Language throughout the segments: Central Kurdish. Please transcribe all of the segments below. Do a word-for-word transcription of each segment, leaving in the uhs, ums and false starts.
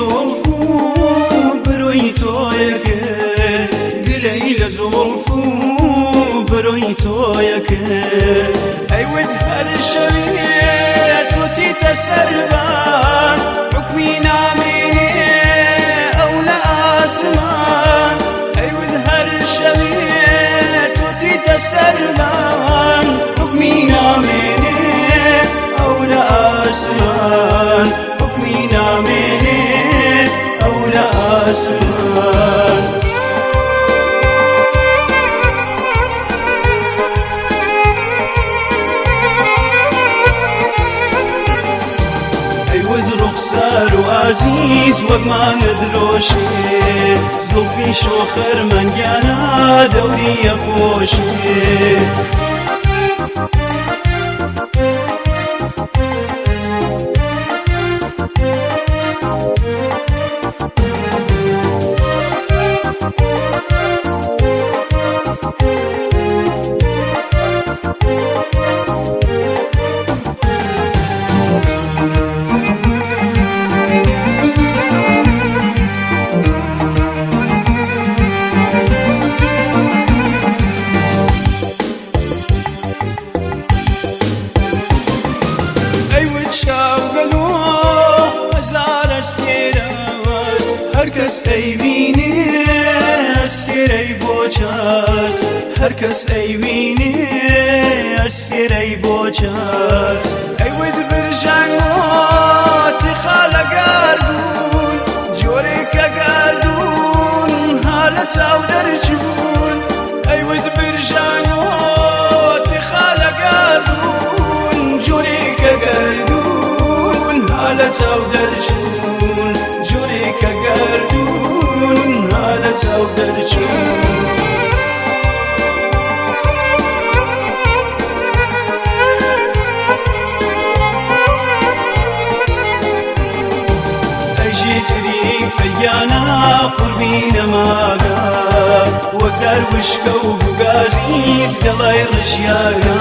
زلف و بروی توی کرد گلی لزلف و بروی توی کرد ای ود هر شویت و تی تسربان حکمی نامینه اول آسمان ای ود هر شویت و تی تسربان حکمی نامینه اول آسمان حکمی نامینه اول آسمان رخسار وعزيز وما ندروشي زلفي شوخر من جانا دوري يبوشي هرکس ای وینه اسیر ای بوچاس هرکس ای وینه اسیر ای بوچاس ای ود برجانات خاله گردون جوری که گردون حالت او درجون ای ود برجانات خاله گردون جوری که گردون حالت او درجون جوری که گردون حالت او درچون اجی سری فیانا قربی نماغا وکر وشکو بگازیز گلای رشیاغا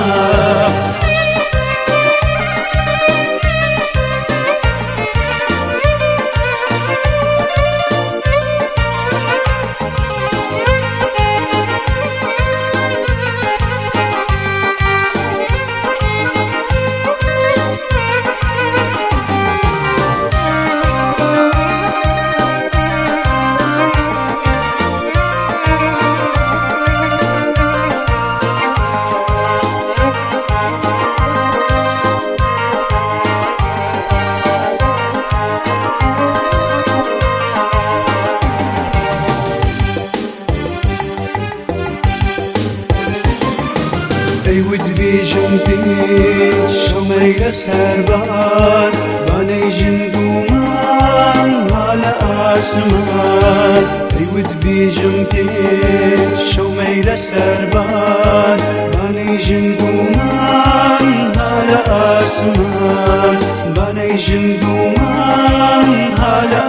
ای ود بیجم پیچ شمیر سربان بانی جندومان حال آسمان ای ود بیجم پیچ شمیر سربان بانی جندومان حال آسمان بانی جندومان حال